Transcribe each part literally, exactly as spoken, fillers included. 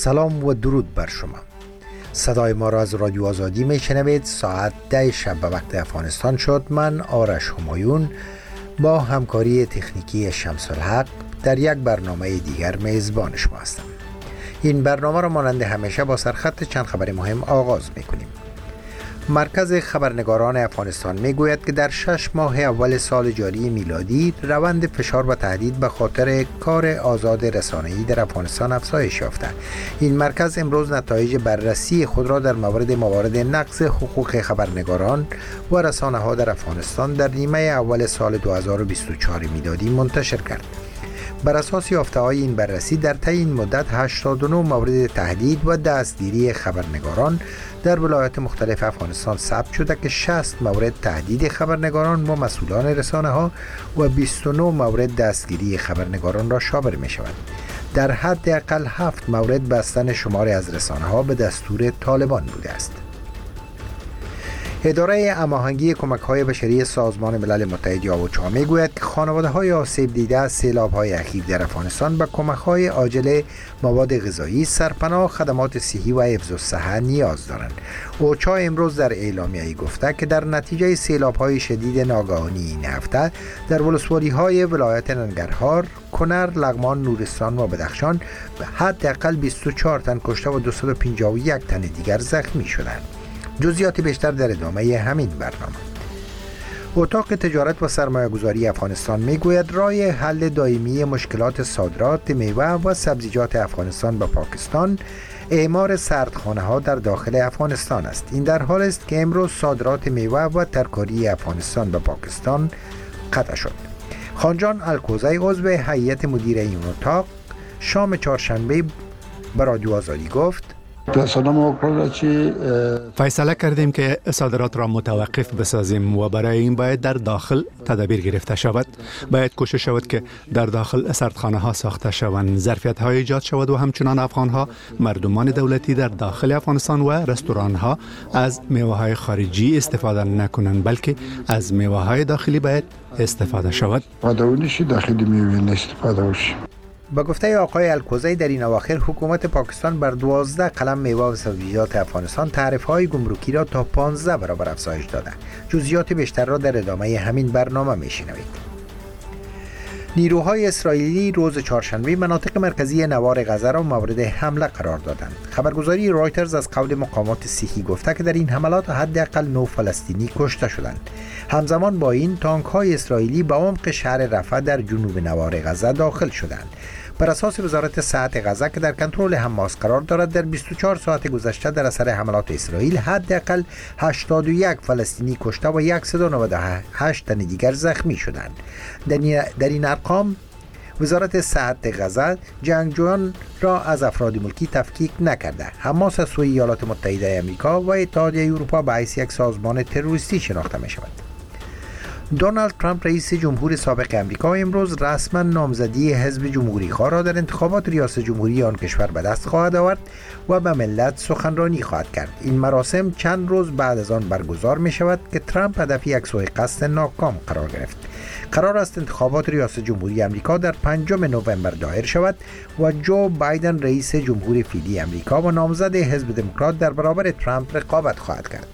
سلام و درود بر شما. صدای ما را از رادیو آزادی میشنوید. ساعت ده شب به وقت افغانستان شد. من آرش همایون با همکاری تکنیکی شمس الحق در یک برنامه دیگر میزبان شما هستم. این برنامه را مانند همیشه با سرخط چند خبر مهم آغاز میکنیم. مرکز خبرنگاران افغانستان میگوید که در شش ماه اول سال جاری میلادی روند فشار و تهدید به خاطر کار آزاد رسانه‌ای در افغانستان افزایش یافته. این مرکز امروز نتایج بررسی خود را در مورد موارد نقض حقوق خبرنگاران و رسانه‌ها در افغانستان در نیمه اول سال دو هزار و بیست و چهار میلادی منتشر کرد. بر اساس یافته‌های این بررسی در طی این مدت هشتاد و نه مورد تهدید و دستگیری خبرنگاران در ولایات مختلف افغانستان ثبت شده که شصت مورد تهدید خبرنگاران و مسئولان رسانه‌ها و بیست و نه مورد دستگیری خبرنگاران را شامل می‌شود. در حد اقل هفت مورد بستن شماری از رسانه‌ها به دستور طالبان بوده است. اداره هماهنگی کمک‌های بشری سازمان ملل متحد یا اوچا میگوید که خانواده‌های آسیب دیده از سیلاب‌های اخیر در افغانستان به کمک‌های عاجل مواد غذایی، سرپناه، خدمات صحی و حفظ الصحه نیاز دارند. اوچا امروز در اعلامیه‌ای گفته که در نتیجه سیلاب‌های شدید ناگهانی این هفته در ولسوالی‌های ولایت ننگرهار، کنر، لغمان، نورستان و بدخشان به حداقل بیست و چهار تن کشته و دویست و پنجاه و یک تن دیگر زخمی شدند. جزئیات بیشتر در ادامه همین برنامه. اتاق تجارت و سرمایه‌گذاری افغانستان میگوید راه حل دائمی مشکلات صادرات میوه و سبزیجات افغانستان به پاکستان اعمار سردخانه‌ها در داخل افغانستان است. این در حال است که امروز صادرات میوه و ترکاری افغانستان به پاکستان قطع شد. خانجان الکوزی عضو هیئت مدیره این اتاق شام چهارشنبه به رادیو آزادی گفت: فیصله کردیم که صادرات را متوقف بسازیم و برای این باید در داخل تدابیر گرفته شود. باید کوشش شود که در داخل سردخانه ها ساخته شوند، ظرفیت های ایجاد شود و همچنان افغان ها، مردمان دولتی در داخل افغانستان و رستوران ها از میوه های خارجی استفاده نکنند، بلکه از میوه های داخلی باید استفاده شود. داخلی میوه استفاده شود. با گفته آقای الکوزی در این اواخر حکومت پاکستان بر دوازده قلم میوه و سبزیجات افغانستان تعرفه‌های گمرکی را تا پانزده برابر افزایش داده. جزئیات بیشتر را در ادامه همین برنامه میشنوید. نیروهای اسرائیلی روز چهارشنبه مناطق مرکزی نوار غزه را مورد حمله قرار دادند. خبرگزاری رایترز از قول مقامات صحی گفته که در این حملات حداقل نه فلسطینی کشته شدند. همزمان با این تانک‌های اسرائیلی به عمق شهر رفح در جنوب نوار غزه داخل شدند. بر اساس وزارت صحت غزه که در کنترل حماس قرار دارد، در بیست و چهار ساعت گذشته در اثر حملات اسرائیل حداقل هشتاد و یک فلسطینی کشته و صد و نود و هشت تن دیگر زخمی شدند. در این ارقام وزارت صحت غزه جنگجویان را از افراد ملکی تفکیک نکرده. حماس از سوی ایالات متحده آمریکا و اتحادیه اروپا به حیث یک سازمان تروریستی شناخته می شود. دونالد ترامپ رئیس جمهور سابق آمریکا امروز رسما نامزدی حزب جمهوری‌خواه را در انتخابات ریاست جمهوری آن کشور به دست خواهد آورد و به ملت سخنرانی خواهد کرد. این مراسم چند روز بعد از آن برگزار می شود که ترامپ هدف یک سوء قصد ناکام قرار گرفت. قرار است انتخابات ریاست جمهوری آمریکا در پنجم نوامبر دایر شود و جو بایدن رئیس جمهور فعلی آمریکا و نامزد حزب دموکرات در برابر ترامپ رقابت خواهد کرد.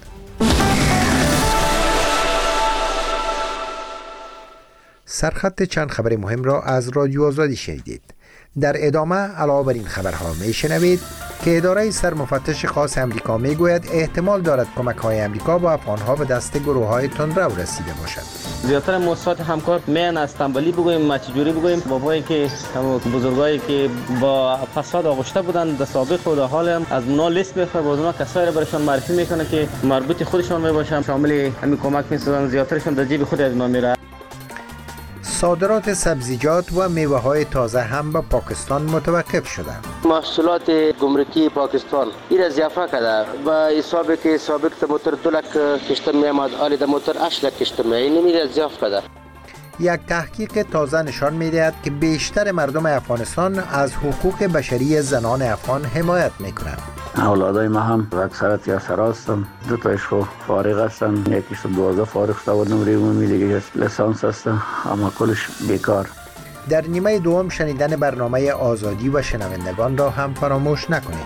سرخط چند خبر مهم را از رادیو آزادی شنیدید. در ادامه علاوه بر این خبرها میشنوید که اداره سرمفتش خاص امریکا میگوید احتمال دارد کمک‌های امریکا با افغان‌ها به دست گروه‌های تندرو رسیده باشد. زیاتر موسسات همکار میان از تنبلی بگویم ما چجوری بگویم بابایی که هم بزرگایی که با فساد آغشته بودن در سابق و در حال هم از اونا لیست میخواد باز اونا کسایی را برشان معرفی میکنه که مربوط خودشان میباشن، شامل همین کمک میسازن، زیاترشون در جیب خود از اونا میره. صادرات سبزیجات و میوه‌های تازه هم به پاکستان متوقف شدند. محصولات گمرکی پاکستان این از اضافه کرده با حسابی که سابق موتور دو لک کشته میامد، حالی در موتور هشت لک کشته می، این میره اضافه کرده. یک تحقیق تازه نشان می‌دهد که بیشتر مردم افغانستان از حقوق بشری زنان افغان حمایت می‌کنند. اولادای ما هم اکثرت یا سراستن، دو تایش خو فارغ هستن، یکیش دوازده فارغ شده و نمره عمومی دیگه لسانس هستن، اما کلش بیکار. در نیمه دوم شنیدن برنامه آزادی و شنوندگان را هم فراموش نکنید.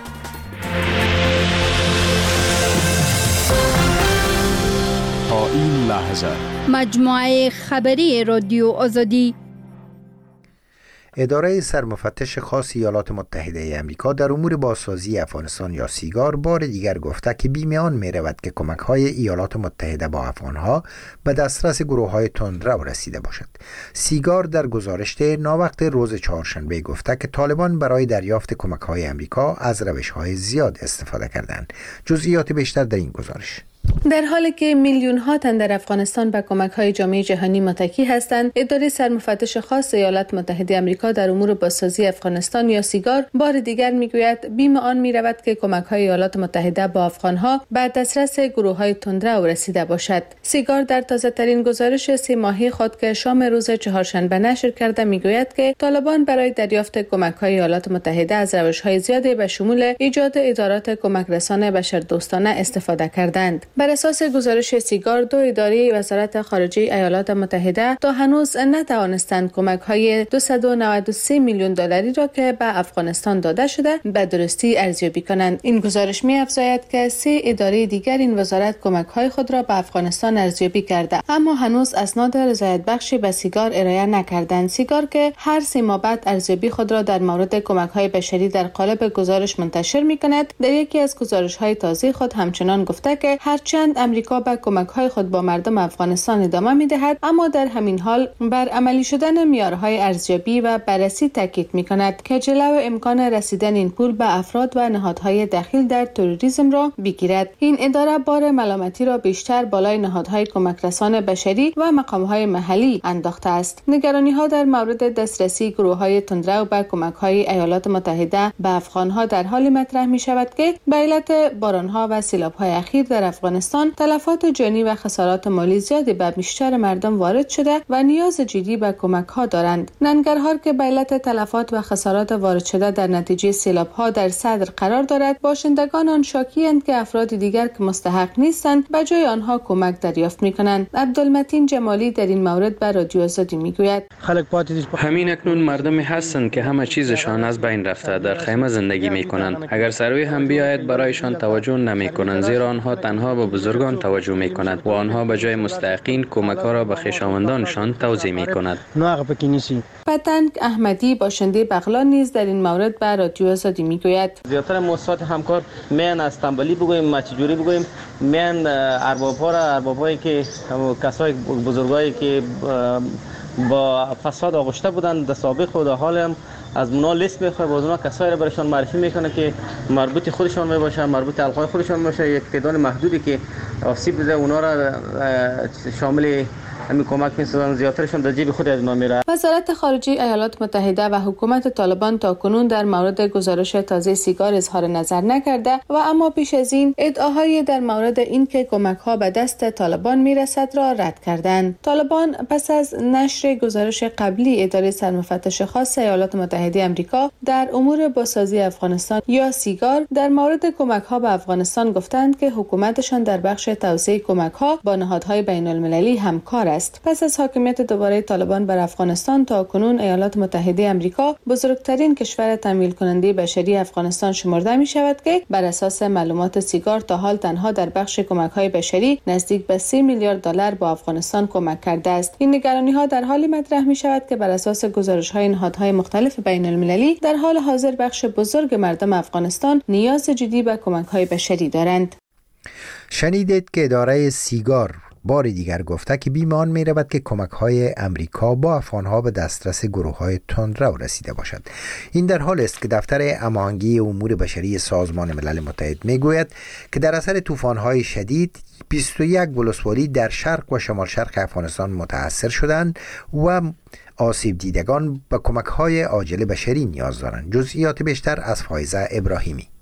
تا این لحظه مجموعه خبری رادیو آزادی. اداره سرمفتش خاص ایالات متحده آمریکا در امور بازسازی افغانستان یا سیگار بار دیگر گفته که بیم آن می رود که کمک‌های ایالات متحده با افغانها به دسترس گروه‌های تندرو رسیده باشد. سیگار در گزارش ناوقت روز چهارشنبه گفته که طالبان برای دریافت کمک‌های آمریکا از روش‌های زیاد استفاده کردند. جزئیات بیشتر در این گزارش. در حالی که میلیون ها تن در افغانستان به کمک‌های جامعه جهانی متکی هستند، اداره سرمفتش خاص ایالات متحده آمریکا در امور بازسازی افغانستان یا سیگار بار دیگر میگوید بیم آن میرود که کمک‌های ایالات متحده با افغان‌ها به دسترس گروه‌های تندرو رسیده باشد. سیگار در تازه‌ترین گزارش سه ماهه خود که شام روز چهارشنبه نشر کرده میگوید که طالبان برای دریافت کمک‌های ایالات متحده از روش‌های زیادی به شمول ایجاد ادارات کمک رسانه بشردوستانه استفاده کردند. بر اساس گزارش سیگار، دو اداره وزارت خارجه ایالات متحده تا هنوز نتوانستند کمک‌های دویست و نود و سه میلیون دلاری را که به افغانستان داده شده به درستی ارزیابی کنند. این گزارش می‌افزاید که سه اداره دیگر این وزارت کمک‌های خود را به افغانستان ارزیابی کرده، اما هنوز اسناد رضایت بخشی به سیگار ارائه نکردند. سیگار که هر سه ماه بعد ارزیابی خود را در مورد کمک‌های بشری در قالب گزارش منتشر می‌کند، در یکی از گزارش‌های تازه خود همچنان گفته که هرچند امریکا به کمک‌های خود با مردم افغانستان ادامه می‌دهد، اما در همین حال بر عملی شدن معیارهای ارزیابی و بررسی تاکید می‌کند که جلو امکان رسیدن این پول به افراد و نهادهای دخیل در تروریسم را بگیرد. این اداره بار ملامتی را بیشتر بالای نهادهای کمک رسان بشری و مقام‌های محلی انداخته است. نگرانی‌ها در مورد دسترسی گروه‌های تندرو به کمک‌های ایالات متحده به افغان‌ها در حالی مطرح می‌شود که به علت باران‌ها و سیلاب‌های اخیر در افغانستان تلفات جانی و خسارات مالی زیادی به بیشتر مردم وارد شده و نیاز جدی به کمک‌ها دارند. ننگرهار که به علت تلفات و خسارات وارد شده در نتیجه سیلاب‌ها در صدر قرار دارد، باشندگان آن شاکی‌اند که افراد دیگر که مستحق نیستند به جای آنها کمک دریافت می‌کنند. عبدالمتین جمالی در این مورد به رادیو آزادی می‌گوید: همین اکنون مردمی هستند که همه چیزشان از بین رفته، در خیمه زندگی می‌کنند. اگر سروی هم بیاید برایشان توجه نمی‌کنند، زیرا آنها تنها به بزرگان توجه می‌کند و آنها به جای مستحقین کمک‌ها را به خویشاوندانشان توزیع می‌کند. پتنگ احمدی باشنده بغلان نیز در این مورد به رادیو آزادی می‌گوید: زیاتر مؤسسات همکار میان از تنبلی بگوییم، مچجوری بگوییم، میان ارباب‌ها را اربابایی که کسای بزرگایی که با فساد آغشته بودند در سابق و در حال هم از اونا لیست میخواد، باز اونا کسایی را برشان معرفی میکنه که مربوط خودشان میباشه، مربوط حلقه خودشان باشه. یک تعداد محدودی که آسیب دیده اونا را شامل همین کمک می‌سازن، زیاترشون در جیب خود از ما میره. وزارت خارجه ایالات متحده و حکومت طالبان تاکنون در مورد گزارش تازه سیگار اظهار نظر نکرده و اما پیش از این ادعاهای در مورد اینکه کمک‌ها به دست طالبان میرسد را رد کردند. طالبان پس از نشر گزارش قبلی اداره سرمفتش خاص ایالات متحده آمریکا در امور بازسازی افغانستان یا سیگار در مورد کمک‌ها به افغانستان گفتند که حکومتشان در بخش توزیع کمک‌ها با نهادهای بین‌المللی همکار است. پس از حاکمیت دوباره طالبان بر افغانستان تا کنون ایالات متحده آمریکا بزرگترین کشور تمویل کننده بشری افغانستان شمرده می شود که بر اساس معلومات سیگار تا حال تنها در بخش کمک‌های بشری نزدیک به سه میلیارد دلار با افغانستان کمک کرده است. این نگرانی‌ها در حالی مطرح می شود که بر اساس گزارش‌های نهادهای مختلف بین‌المللی در حال حاضر بخش بزرگ مردم افغانستان نیاز جدی به کمک‌های بشری دارند. شنیدید که اداره سیگار بار دیگر گفته که بیم آن می رود که کمک‌های امریکا با افغان‌ها به دسترس گروه‌های تندرو رسیده باشد. این در حال است که دفتر هماهنگی امور بشری سازمان ملل متحد می گوید که در اثر طوفان‌های شدید بیست و یک ولسوالی در شرق و شمال شرق افغانستان متاثر شدند و آسیب دیدگان به کمک‌های عاجل بشری نیاز دارند. جزئیات بیشتر از فایزه ابراهیمی.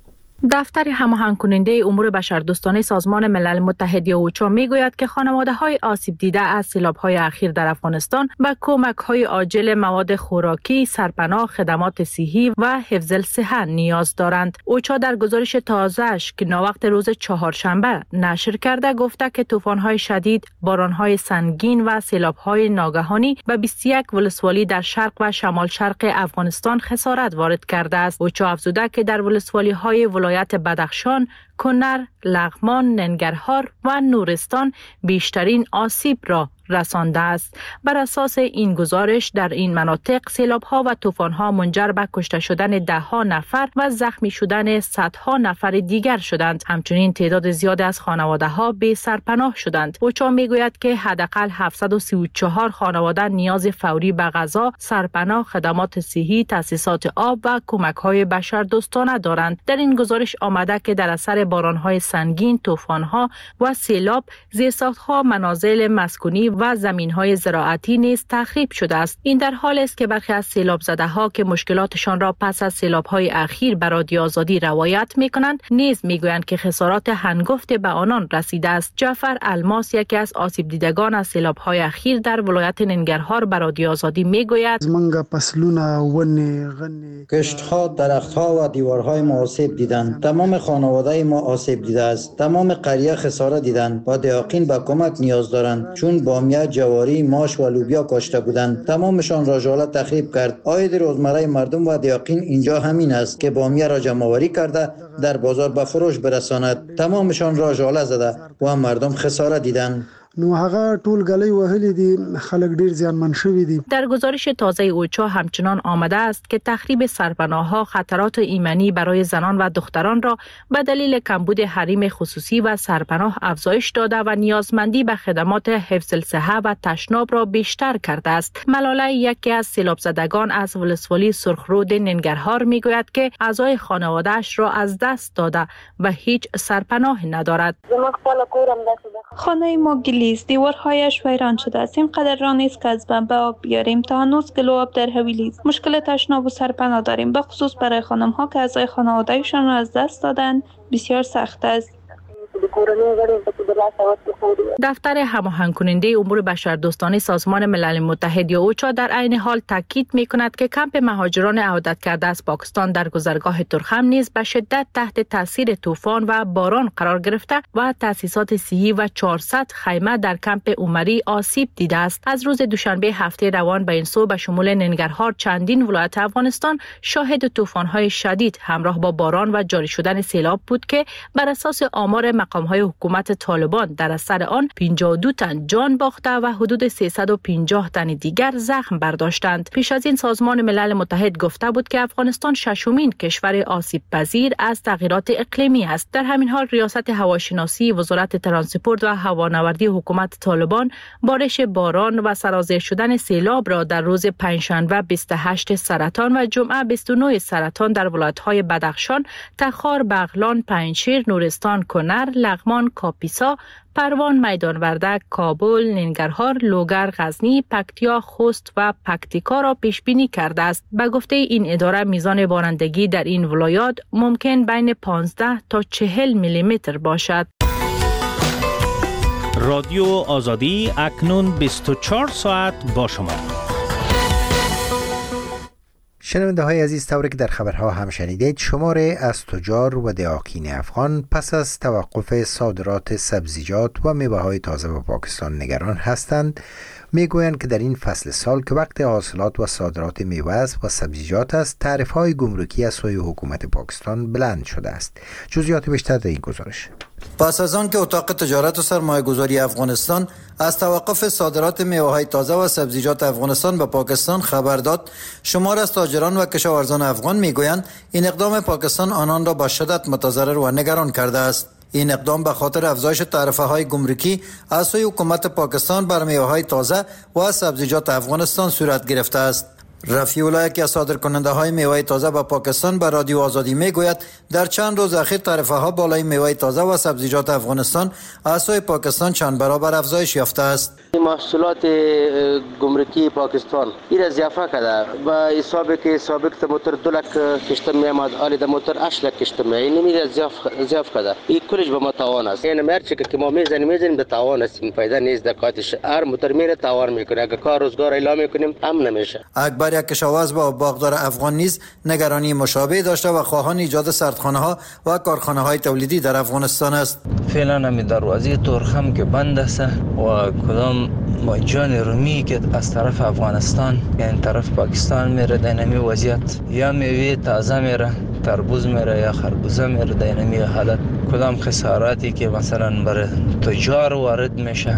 دفتر هماهنگ کننده امور بشردوستانه سازمان ملل متحد یا اوچا میگوید که خانواده‌های آسیب دیده از سیلاب‌های اخیر در افغانستان به کمک‌های عاجل مواد خوراکی، سرپناه، خدمات صحی و حفظ الصحه نیاز دارند. اوچا در گزارش تازه‌اش که ناوقت روز چهارشنبه نشر کرده گفته که طوفان‌های شدید، باران‌های سنگین و سیلاب‌های ناگهانی به بیست و یک ولسوالی در شرق و شمال شرق افغانستان خسارت وارد کرده است. اوچا افزوده که در ولسوالی‌های ولایت بدخشان، کنر، لغمان، ننگرهار و نورستان بیشترین آسیب را رسانده است. بر اساس این گزارش در این مناطق سیلاب‌ها و طوفان‌ها منجر به کشته شدن ده‌ها نفر و زخمی شدن صدها نفر دیگر شدند. همچنین تعداد زیادی از خانواده‌ها بی سرپناه شدند. اوچا میگوید که حداقل هفتصد و سی و چهار خانواده نیاز فوری به غذا، سرپناه، خدمات صحی، تأسیسات آب و کمک‌های بشردوستانه دارند. در این گزارش آمده که در اثر باران‌های سنگین، طوفان‌ها و سیلاب زیرساخت‌ها، منازل مسکونی و زمین‌های زراعتی نیز تخریب شده است. این در حالی است که برخی از سیلاب زده‌ها که مشکلاتشان را پس از سیلاب‌های اخیر بر رادیو آزادی روایت می‌کنند، نیز می‌گویند که خسارات هنگفت به آنان رسیده است. جعفر الماس، یکی از آسیب دیدگان از سیلاب‌های اخیر در ولایت ننگرهار، بر رادیو آزادی می‌گوید: کشت‌ها، درخت‌ها و دیوارهای ما آسیب دیدند. تمام خانواده ما آسیب دیده است. تمام قریه خسارت دیدند و دیاقین به کمک نیاز دارند، چون بامیه، جواری، ماش و لوبیا کاشته بودند. تمامشان را ژاله تخریب کرد. عاید روزمره مردم و دیاقین اینجا همین است که بامیه را جمع آوری کرده در بازار به فروش برساند. تمامشان را ژاله زده و مردم خسارت دیدند. نو هغه ټول غلې وهلې دي، خلک ډیر زیانمن شوي دي. در گزارش تازه اوچا همچنان آمده است که تخریب سرپناه‌ها خطرات ایمنی برای زنان و دختران را به دلیل کمبود حریم خصوصی و سرپناه افزایش داده و نیازمندی به خدمات حفظ الصحه و تشناب را بیشتر کرده است. ملاله، یکی از سیلاب زدگان از ولسوالی سرخرود ننگرهار، میگوید که اعضای خانواده‌اش را از دست داده و هیچ سرپناه ندارد. خانه ما گلیست، دیوارهایش ویران شده است. اینقدر راه نیست که از بمب آب بیاریم. تا هنوز کیلو آب در حویلی است. مشکل تشناب و سرپناه داریم، به خصوص برای خانم ها که اعضای خانواده‌شان را از دست دادند. بسیار سخت است. دفتر هماهنگ کننده امور بشردوستانه سازمان ملل متحد یا اوچا در عین حال تاکید می‌کند که کمپ مهاجران عودت کرده از پاکستان در گذرگاه ترخم نیز به شدت تحت تاثیر طوفان و باران قرار گرفته و تأسیسات صحی و چهارصد خیمه در کمپ عمری آسیب دیده است. از روز دوشنبه هفته روان به این سو به شمول ننگرهار چندین ولایت افغانستان شاهد طوفان‌های شدید همراه با باران و جاری شدن سیلاب بود که بر اساس آمار مقام‌های حکومت طالبان در اثر آن پنجاه و دو تن جان باخته و حدود سیصد و پنجاه تن دیگر زخم برداشتند. پیش از این سازمان ملل متحد گفته بود که افغانستان ششمین کشور آسیب پذیر از تغییرات اقلیمی است. در همین حال ریاست هواشناسی، وزارت ترانسپورت و هوانوردی حکومت طالبان بارش باران و سرازیر شدن سیلاب را در روز پنجشنبه بیست و هشت سرطان و جمعه بیست و نه سرطان در ولایت‌های بدخشان، تخار، بغلان، پنجشیر، نورستان، کنر، لغمان، کاپیسا، پروان، میدان وردک، کابل، ننگرهار، لوگر، غزنی، پکتیا، خوست و پکتیکا را پیش بینی کرده است. به گفته این اداره میزان بارندگی در این ولایات ممکن بین پانزده تا چهل میلی متر باشد. رادیو آزادی اکنون بیست و چهار ساعت با شما. شنونده های عزیز، طوری که در خبرها هم شنیدید، شماره از تجار و دهاقین افغان پس از توقف صادرات سبزیجات و میوه های تازه به پاکستان نگران هستند. میگویند که در این فصل سال که وقت حاصلات و صادرات میوه و سبزیجات است، تعرفه های گمرکی از سوی حکومت پاکستان بلند شده است. جزئیات بیشتر در این گزارش. پس از آن که اتاق تجارت و سرمایه گذاری افغانستان از توقف صادرات میوه‌های تازه و سبزیجات افغانستان به پاکستان خبر داد، شمار از تاجران و کشاورزان افغان میگویند این اقدام پاکستان آنان را به شدت متضرر و نگران کرده است. این اقدام به خاطر افزایش تعرفه‌های گمرکی از سوی حکومت پاکستان بر میوه‌های تازه و سبزیجات افغانستان صورت گرفته است. رفیع الله که صادر کننده های میوه تازه به پاکستان به رادیو آزادی میگوید در چند روز اخیر تعرفه ها بالای میوه تازه و سبزیجات افغانستان از سوی پاکستان چند برابر افزایش یافته است. محصولات گمرکی پاکستان این اضافه کرده با حسابی که سابق موتور دو لک کشته میامد آلی در موتور هشت لک کشته می این میره اضافه کرده این کلش به ما تاوان است. یعنی مرچ که ما میزنیم میزنیم به تاوان است، فایده نیست. دکاتش هر موتور میره تاوان میکنه. اگه کار روزگار اعلام میکنیم هم نمیشه. اکبر یک کشاورز با باغدار افغان نیز نگرانی مشابه داشته و خواهان ایجاد سردخانه ها و کارخانه های تولیدی در افغانستان است. فعلا همی دروازه ترخم که بند است و کدام با جان رومی که از طرف افغانستان یعنی طرف پاکستان میره در نمی وضعیت یا میوه تازه میره، تربوز میره یا خربوزه میره در نمی حالت. کدام خساراتی که مثلا برای تجار وارد میشه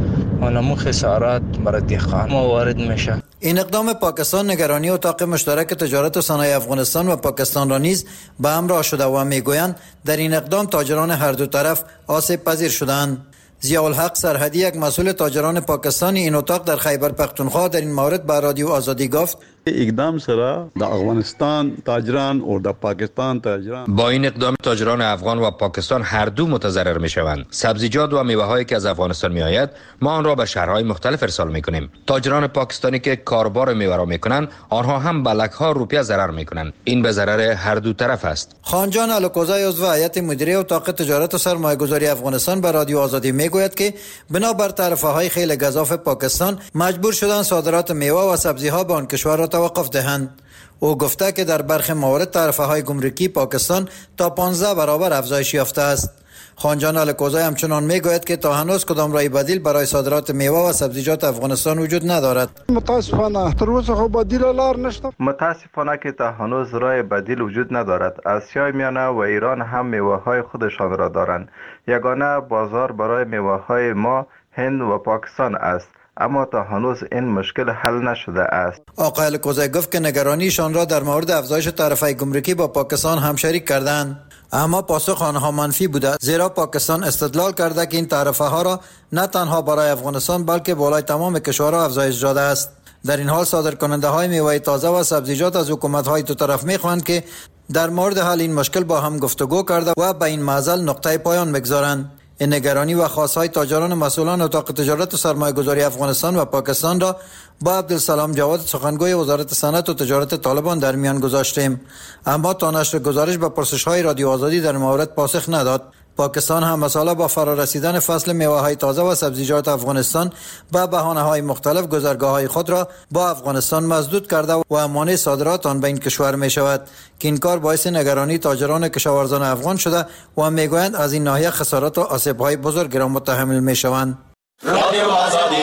و نمو خسارات برای دهقان وارد میشه. این اقدام پاکستان نگرانی اتاق مشترک تجارت و صنایع افغانستان و پاکستان را نیز به همراه شده و میگویند در این اقدام تاجران هر دو طرف آسیب پذیر شدند. ضیاءالحق سرحدی یک مسئول تاجران پاکستانی این اتاق در خیبر پختونخوا در این مورد به رادیو آزادی گفت اقدام سره در افغانستان تاجران و در پاکستان تاجران با این اقدام تاجران افغان و پاکستان هر دو متضرر می شوند. سبزیجات و میوه هایی که از افغانستان می آید ما آن را به شهرهای مختلف ارسال می کنیم. تاجران پاکستانی که کاربار میوه را می کنند آنها هم به لک ها روپیه ضرر می کنند. این به ضرر هر دو طرف است. خانجان الکوزای عضو هیئت مدیره اتاق تجارت و سرمایه گذاری افغانستان به رادیو آزادی می گوید که بنابر تعرفه های خیلی گزاف پاکستان مجبور شدند صادرات میوه و سبزی ها به آن کشور را توقف دهند. او گفته که در برخی موارد تعرفه های گمرکی پاکستان تا پانزده برابر افزایش یافته است. خانجان الکوزای همچنان میگوید که تا هنوز کدام راه بدیل برای صادرات میوه و سبزیجات افغانستان وجود ندارد. متاسفانه تا روز خو بدیل لار نشته. متاسفانه که تا هنوز راه بدیل وجود ندارد. آسیای میانه و ایران هم میوه های خودشان را دارند. یگانه بازار برای میوه های ما هند و پاکستان است. اما تا هنوز این مشکل حل نشده است. آقای الکوزای گفت که نگرانیشان را در مورد افزایش تعرفه گمرکی با پاکستان هم شریک کردند. اما پاسخ آنها منفی بوده، زیرا پاکستان استدلال کرده که این تعرفه ها را نه تنها برای افغانستان بلکه بالای تمام کشورها افزایش داده است. در این حال صادرکننده های میوه تازه و سبزیجات از حکومت های دو طرف میخواهند که در مورد حل این مشکل با هم گفتگو کرده و به این معضل نقطه پایان بگذارند. این نگرانی و خواستهای تاجران مسئولان اتاق تجارت و سرمایه گذاری افغانستان و پاکستان را با عبدالسلام جواد سخنگوی وزارت صنعت و تجارت طالبان در میان گذاشتیم، اما تا نشر گزارش به پرسش‌های رادیو آزادی در مورد پاسخ نداد. پاکستان هم مسئله با فرارسیدن فصل میوه‌های تازه و سبزیجات افغانستان با بهانه‌های مختلف گذرگاه‌های خود را با افغانستان مسدود کرده و مانع صادرات آن به این کشور می شود که این کار باعث نگرانی تاجران کشاورزان افغان شده و میگویند از این ناحیه خسارات و آسیب‌های بزرگ را متحمل می شوند. رادیو آزادی.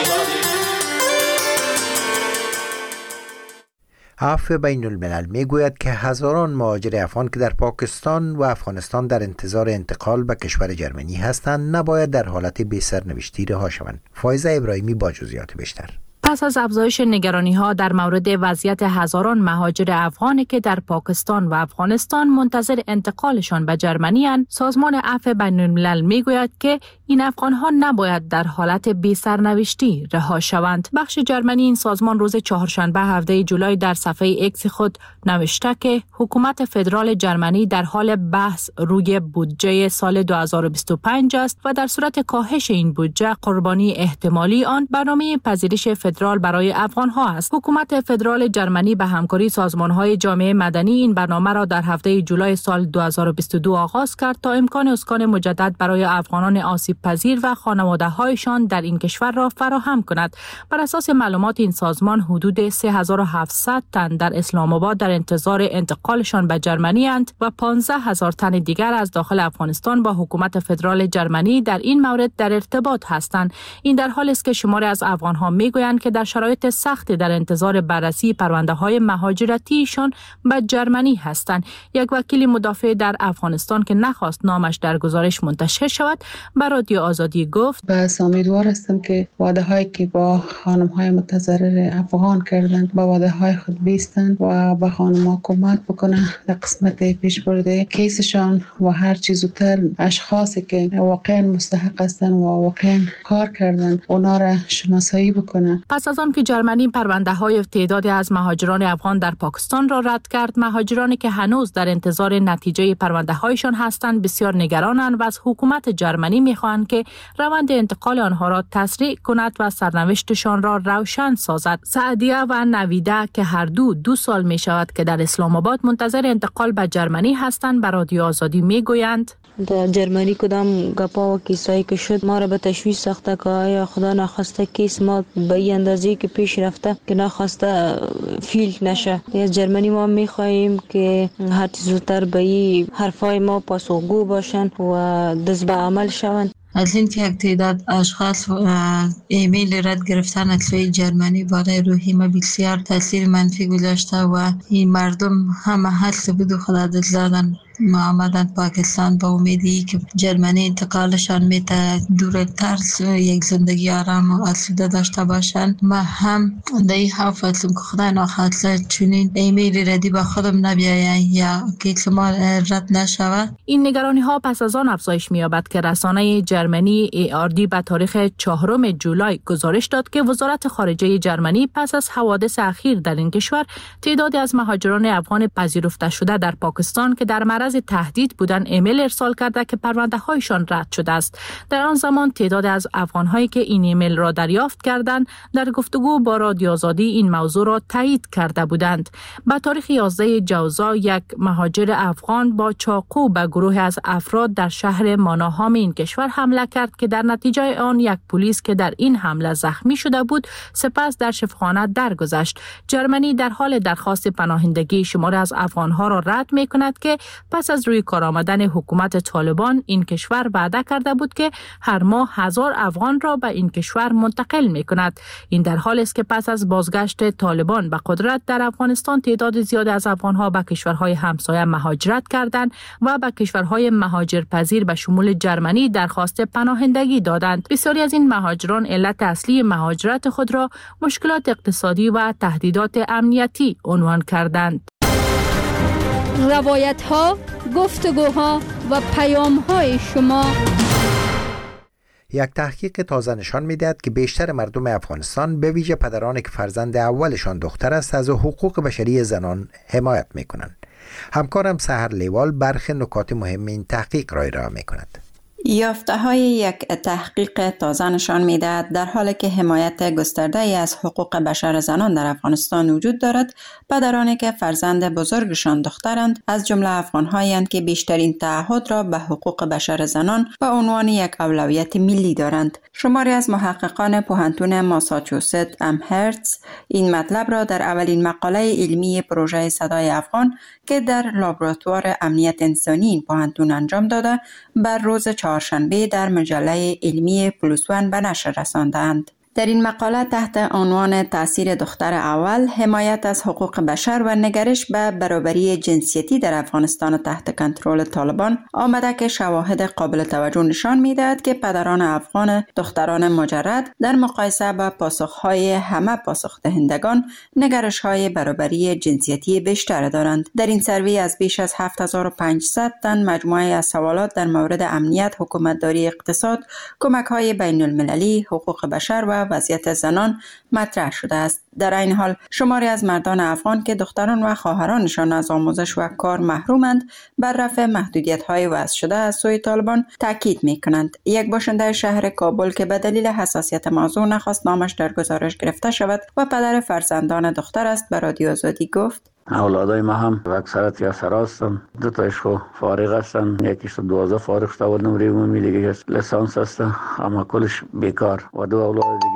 عفو بین الملل می گوید که هزاران مهاجر افغان که در پاکستان و افغانستان در انتظار انتقال به کشور جرمنی هستند نباید در حالت بی سرنوشتی رها شوند. فایزه ابراهیمی با جزئیات بیشتر. پس از افزایش نگرانی‌ها در مورد وضعیت هزاران مهاجر افغانی که در پاکستان و افغانستان منتظر انتقالشان به جرمنی اند، سازمان عفو بین الملل میگوید که این افغان‌ها نباید در حالت بی سرنوشتی رها شوند. بخش جرمنی این سازمان روز چهارشنبه هفدهم جولای در صفحه ایکس خود نوشته که حکومت فدرال جرمنی در حال بحث روی بودجه سال دو هزار و بیست و پنج است و در صورت کاهش این بودجه قربانی احتمالی آن برنامه پذیرش فدرال برای افغان‌ها است. حکومت فدرال جرمنی به همکاری سازمان‌های جامعه مدنی این برنامه را در هفده جولای سال دو هزار و بیست و دو آغاز کرد تا امکان اسکان مجدد برای افغانان آسیب پذیر و خانواده‌هایشان در این کشور را فراهم کند. بر اساس معلومات این سازمان حدود سه هزار و هفتصد تن در اسلام آباد در انتظار انتقالشان به جرمنی اند و پانزده هزار تن دیگر از داخل افغانستان با حکومت فدرال جرمنی در این مورد در ارتباط هستند. این در حالی است که شماری از افغان‌ها میگویند که در شرایط سختی در انتظار بررسی پرونده‌های مهاجرتیشان به جرمنی هستند. یک وکیل مدافع در افغانستان که نخواست نامش در گزارش منتشر شود، برای رادیو آزادی گفت: بس امیدوار هستم که وعده هایی که با خانم های متضرر افغان کردند با وعده های خود بیستند و به خانم ها کمک بکنن در قسمت پیش برده کیسشان و هر چیز زودتر اشخاصی که واقعا مستحق هستند و واقعا کار کردند اونا را شناسایی بکنن. پس از آن که جرمنی پرونده های تعدادی از مهاجران افغان در پاکستان را رد کرد، مهاجرانی که هنوز در انتظار نتیجه پرونده هایشان هستند بسیار نگرانند و از حکومت جرمنی میخواهند که روند انتقال آنها را تسریع کند و سرنوشتشان را روشن سازد. سعدیه و نویده که هر دو دو سال می شود که در اسلام آباد منتظر انتقال به جرمنی هستند به رادیو آزادی میگویند: در جرمنی کدام گپا و کیسایی که شد ما را به تشویش ساخته که آیا خدا نخواسته کیس ما به این اندازه‌ای که پیش رفته که نخواسته فیل نشه. از جرمنی ما میخواهیم که هر چیز زودتر به این حرفای ما پاسخگو باشن و دست به عمل شوند. از این که یک تعداد اشخاص ایمیل رد گرفتن از سوی جرمنی برای روحی ما بسیار تاثیر منفی گذاشته و این مردم همه حس بود و خدا دست دادن ما آمدن پاکستان با امیدی که جرمنی انتقالشان میته دورتر یک زندگی آرام و آسوده داشته باشن. ما هم در این خوف هستم که خدا نخواسته چنین ایمیل ردی با خودم نبیاین یا که ما رد نشود. این نگرانی ها پس از آن افزایش می‌یابد که رسانه جرمنی ای آر دی به تاریخ چهارم جولای گزارش داد که وزارت خارجه جرمنی پس از حوادث اخیر در این کشور تعدادی از مهاجران افغان پذیرفته شده در پاکستان که در معرض تهدید بودن ایمیل ارسال کرده که پرونده هایشان رد شده است. در آن زمان تعداد از افغان هایی که این ایمیل را دریافت کردند در گفتگو با رادیو آزادی این موضوع را تایید کرده بودند. به تاریخ یازده جوزا یک مهاجر افغان با چاقو به گروه از افراد در شهر ماناهام این کشور حمله کرد که در نتیجه آن یک پلیس که در این حمله زخمی شده بود سپس در شفاخانه درگذشت. جرمنی در حال درخواست پناهندگی شماری از افغان ها را رد می کند که پس از روی کار آمدن حکومت طالبان این کشور وعده کرده بود که هر ماه هزار افغان را به این کشور منتقل می کند. این در حالی است که پس از بازگشت طالبان به قدرت در افغانستان تعداد زیاد از افغان ها به کشورهای همسایه مهاجرت کردند و به کشورهای مهاجرپذیر به شمول جرمنی درخواست پناهندگی دادند. بسیاری از این مهاجران علت اصلی مهاجرت خود را مشکلات اقتصادی و تهدیدات امنیتی عنوان کردند. روایت ها، گفتگوها و پیام های شما. یک تحقیق تازه نشان می‌دهد که بیشتر مردم افغانستان به ویژه پدرانی که فرزند اولشان دختر است از حقوق بشری زنان حمایت می‌کنند. همکارم سحر لیوال برخی نکات مهم این تحقیق را ارائه می‌کند. یافته های یک تحقیق تازه نشان می‌دهد در حالی که حمایت گسترده ای از حقوق بشر زنان در افغانستان وجود دارد، پدرانی که فرزند بزرگشان دخترند از جمله افغان‌هایند که بیشترین تعهد را به حقوق بشر زنان به عنوان یک اولویت ملی دارند. شماری از محققان پوهنتون ماساچوست امهرتز این مطلب را در اولین مقاله علمی پروژه صدای افغان که در لابراتوار امنیت انسانی این پوهنتون انجام داده بر روز چهارشنبه در مجله علمی پلوس وان به نشر رساندند. در این مقاله تحت عنوان تأثیر دختر اول، حمایت از حقوق بشر و نگرش به برابری جنسیتی در افغانستان تحت کنترل طالبان آمده که شواهد قابل توجه نشان می‌دهد که پدران افغان دختران مجرد در مقایسه با پاسخ‌های همه پاسخ دهندگان نگرش‌های برابری جنسیتی بیشتر دارند. در این سروی از بیش از هفت هزار و پانصد تن مجموعه از سوالات در مورد امنیت، حکومتداری، اقتصاد، کمک‌های بین‌المللی، حقوق بشر و وضعیت زنان مطرح شده است. در این حال شماری از مردان افغان که دختران و خواهرانشان از آموزش و کار محرومند بر رفع محدودیت‌های وضع شده از سوی طالبان تاکید می‌کنند. یک باشنده شهر کابل که به دلیل حساسیت موضوع نخواست نامش در گزارش گرفته شود و پدر فرزندان دختر است به رادیو آزادی گفت: اولادای ما هم و اکثرت یا سراستم دو تایش خو فارغ هستن، یکیش دوازده فارغ شده و نمره عمومی دیگه لسانس هست، اما کلش بیکار و دو اولاد دیگه ما هم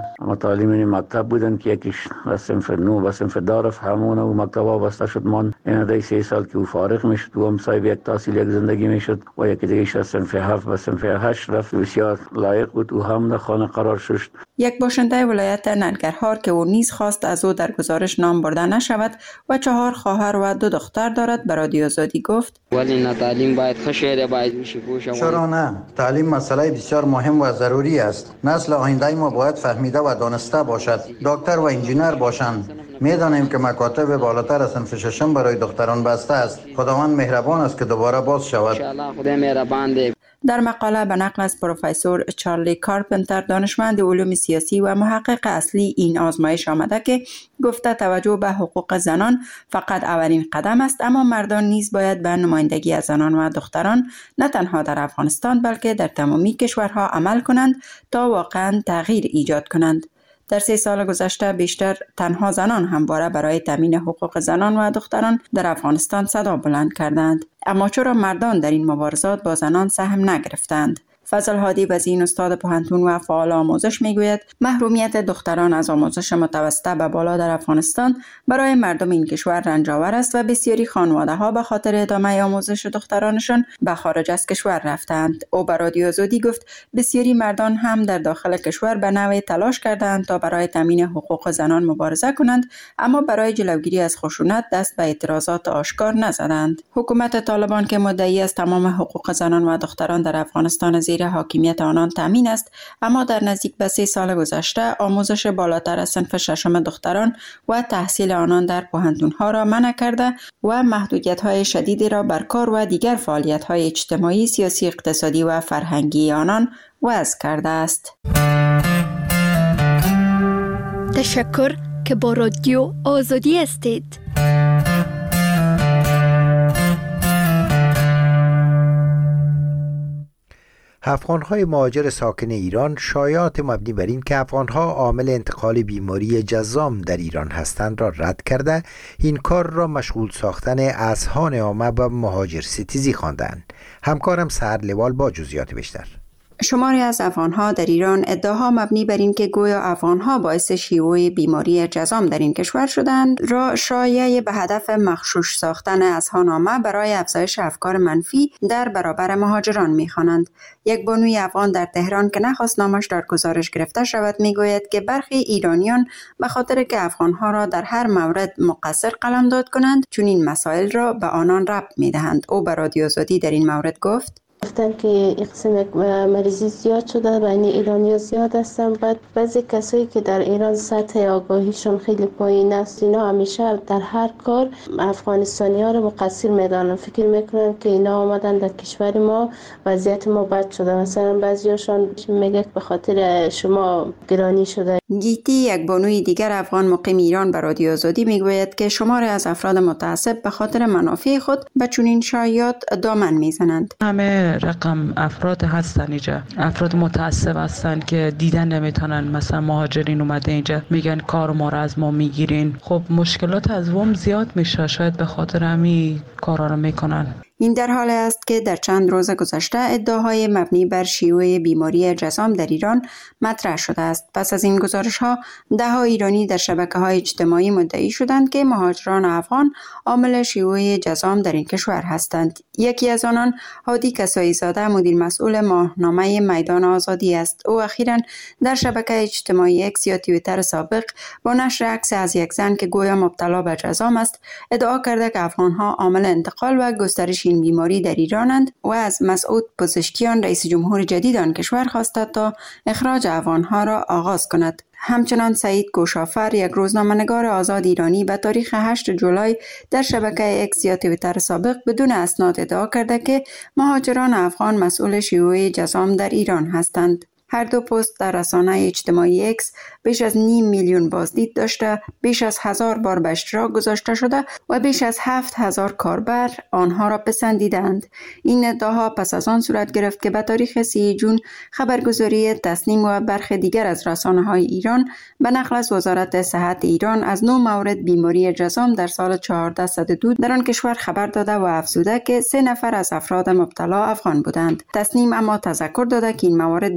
متعلمین مکتب بودن که یکیش از صنف نو و صنف دارف همون و مکتب وابسته شد. من این ده سه سال که او فارغ میشد و هم صاحب یک تحصیل یک زندگی میشد و یکی دیگه از صنف هفت و صنف هشت رفت. بسیار لایق بود و هم در خانه قرار شد. یک باشنده ولایت ننگرهار که او نیز خواست از او در گزارش نام برده نشود و چهار خواهر و دو دختر دارد به رادیو آزادی گفت: ولی نه تعلیم باید خشیر باید میشه بوشه. چرا نه؟ تعلیم مسئله بسیار مهم و ضروری است. نسل آینده ما باید فهمیده و دانسته باشد. دکتر و انجینر باشند. میدانیم که مکاتب بالاتر از صنف ششم برای دختران بسته است. خداوند مهربان است که دوباره باز شود. خدا مهربان دی. در مقاله به نقل از پروفسور چارلی کارپنتر دانشمند علوم سیاسی و محقق اصلی این آزمایش آمده که گفته توجه به حقوق زنان فقط اولین قدم است، اما مردان نیز باید به نمایندگی از زنان و دختران نه تنها در افغانستان بلکه در تمامی کشورها عمل کنند تا واقعا تغییر ایجاد کنند. در سه سال گذشته بیشتر تنها زنان همواره برای تامین حقوق زنان و دختران در افغانستان صدا بلند کردند. اما چرا مردان در این مبارزات با زنان سهم نگرفتند؟ فضل هادی وزین استاد پوهنتون و فعال آموزش میگوید محرومیت دختران از آموزش متوسطه به بالا در افغانستان برای مردم این کشور رنجاور است و بسیاری خانواده ها به خاطر ادامه آموزش دخترانشان به خارج از کشور رفتند. او به رادیو آزادی گفت بسیاری مردان هم در داخل کشور به نوعی تلاش کردند تا برای تامین حقوق زنان مبارزه کنند، اما برای جلوگیری از خشونت دست به اعتراضات آشکار نزدند. حکومت طالبان که مدعی است تمام حقوق زنان و دختران در افغانستان زیر حاکمیت آنان تامین است، اما در نزدیک به سه سال گذشته آموزش بالاتر از صنف ششم دختران و تحصیل آنان در پوهنتون‌ها را منع کرده و محدودیت‌های شدیدی را بر کار و دیگر فعالیت‌های اجتماعی، سیاسی، اقتصادی و فرهنگی آنان وضع کرده است. تشکر که با رادیو آزادی هستید. افغان‌های مهاجر ساکن ایران شایعات مبنی بر این که افغان‌ها عامل انتقال بیماری جذام در ایران هستند را رد کرده، این کار را مشغول ساختن اذهان عامه و مهاجر ستیزی خواندند. همکارم سحر لوال با جزئیات بیشتر. شماری از افغان‌ها در ایران ادعاها مبنی بر این که گویا افغان‌ها باعث شیوع بیماری جذام در این کشور شدند را شایعه به هدف مغشوش ساختن اذهان‌عامه برای افزایش افکار منفی در برابر مهاجران می‌خوانند. یک بانوی افغان در تهران که نخواست نامش در گزارش گرفته شود میگوید که برخی ایرانیان به خاطر که افغان‌ها را در هر مورد مقصر قلمداد کنند چون این مسائل را به آنان ربط می‌دهند. او به رادیو آزادی در این مورد گفت: گفتن که این قسم مریضی زیاد شده، بین ایرانی ها زیاد هستن. بعد بعضی کسایی که در ایران سطح آگاهیشون خیلی پایین است، اینا همیشه در هر کار افغانستانی ها رو مقصر میدانن. فکر میکنن که اینا آمدن در کشور ما وضعیت ما بد شده. مثلا بعضیاشون میگه به خاطر شما گرانی شده. گیتی، یک بانوی دیگر افغان مقیم ایران، به رادیو آزادی میگوید که شماری از افراد متعصب به خاطر منافع خود به چنین شایعات دامن میزنند. همه رقم افراد هستن اینجا، افراد متعصب هستن که دیدن نمیتونن. مثلا مهاجرین اومده اینجا میگن کار ما را از ما میگیرین. خب مشکلات از وام زیاد میشه، شاید به خاطر همین کارا رو میکنن. این در حال است که در چند روز گذشته ادعاهای مبنی بر شیوع بیماری جذام در ایران مطرح شده است. پس از این گزارش‌ها ده‌ها ایرانی در شبکه‌های اجتماعی مدعی شدند که مهاجران افغان عامل شیوع جذام در این کشور هستند. یکی از آنان هادی کسایی زاده، مدیر مسئول ماهنامه میدان آزادی است. او اخیراً در شبکه اجتماعی اکس یا توییتر سابق با نشر عکس از یک زن که گویا مبتلا به جذام است ادعا کرده که افغان‌ها عامل انتقال و گسترش این بیماری در ایرانند و از مسعود پزشکیان، رئیس جمهور جدید آن کشور خواسته تا اخراج افغان‌ها را آغاز کند. همچنان سعید گوشافر، یک روزنامه‌نگار آزاد ایرانی، به تاریخ هشتم جولای در شبکه اکس یا توییتر سابق بدون اسناد ادعا کرده که مهاجران افغان مسئول شیوع جذام در ایران هستند. هر دو پست در رسانه اجتماعی اکس بیش از نیم میلیون بازدید داشته، بیش از هزار بار به اشتراک گذاشته شده و بیش از هفت هزار کاربر آنها را پسندیدند. این ادعاها پس از آن صورت گرفت که به تاریخ سی جون خبرگزاری تصنیم و برخی دیگر از رسانه‌های ایران به نقل از وزارت صحت ایران از نه مورد بیماری جذام در سال چهارده صد و دو در آن کشور خبر داده و افزوده که سه نفر از افراد مبتلا افغان بودند. تصنیم اما تذکر داده که این موارد بسیار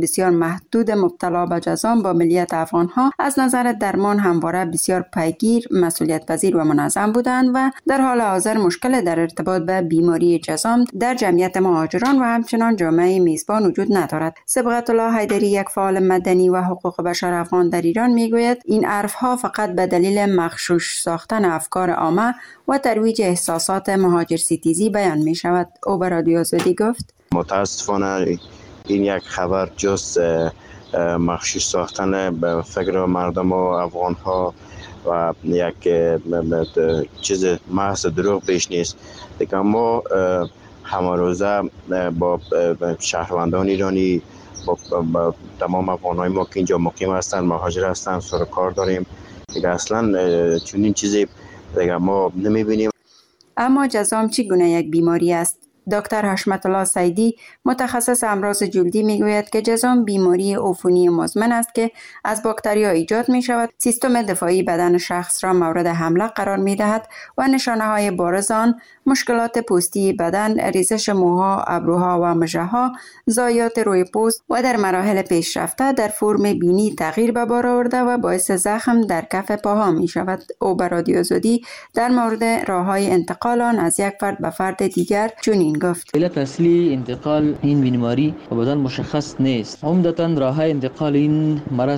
محدود مبتلا به جذام با ملیت افغانها از نظر درمان همواره بسیار پیگیر، مسئولیت پذیر و منظم بودند و در حال حاضر مشکل در ارتباط به بیماری جذام در جمعیت مهاجران و همچنان جامعه میزبان وجود ندارد. صبغت الله حیدری، یک فعال مدنی و حقوق بشر افغان در ایران، میگوید این حرفها فقط به دلیل مغشوش ساختن افکار عامه و ترویج احساسات مهاجر ستیزی بیان می شود. او به رادیو آزادی گفت متاسفانه این یک خبر جز مغشوش ساختن به فکر مردم و افغان ها و یک چیز محض دروغ بیش نیست. دیگه ما همه روزه با شهروندان ایرانی، با, با تمام افغان های ما که اینجا مقیم هستن، مهاجر هستن، سر کار داریم. دیگه اصلا چون این چیزی دیگه ما نمیبینیم. اما جذام چگونه یک بیماری است؟ دکتر حشمت الله سیدی، متخصص امراض جلدی، میگوید که جذام بیماری عفونی مزمن است که از باکتریا ایجاد می شود. سیستم دفاعی بدن شخص را مورد حمله قرار می دهد و نشانه های بارز آن مشکلات پوستی بدن، ریزش موها، ابروها و مژه‌ها، ضایعات روی پوست و در مراحل پیشرفته در فرم بینی تغییر به بار آورده و باعث زخم در کف پاها می شود. او به رادیو آزادی در مورد راه‌های انتقال آن از یک فرد به فرد دیگر چنین گفت: علت اصلی انتقال این بیماری به بدن مشخص نیست. عمدتاً راه انتقال این مرض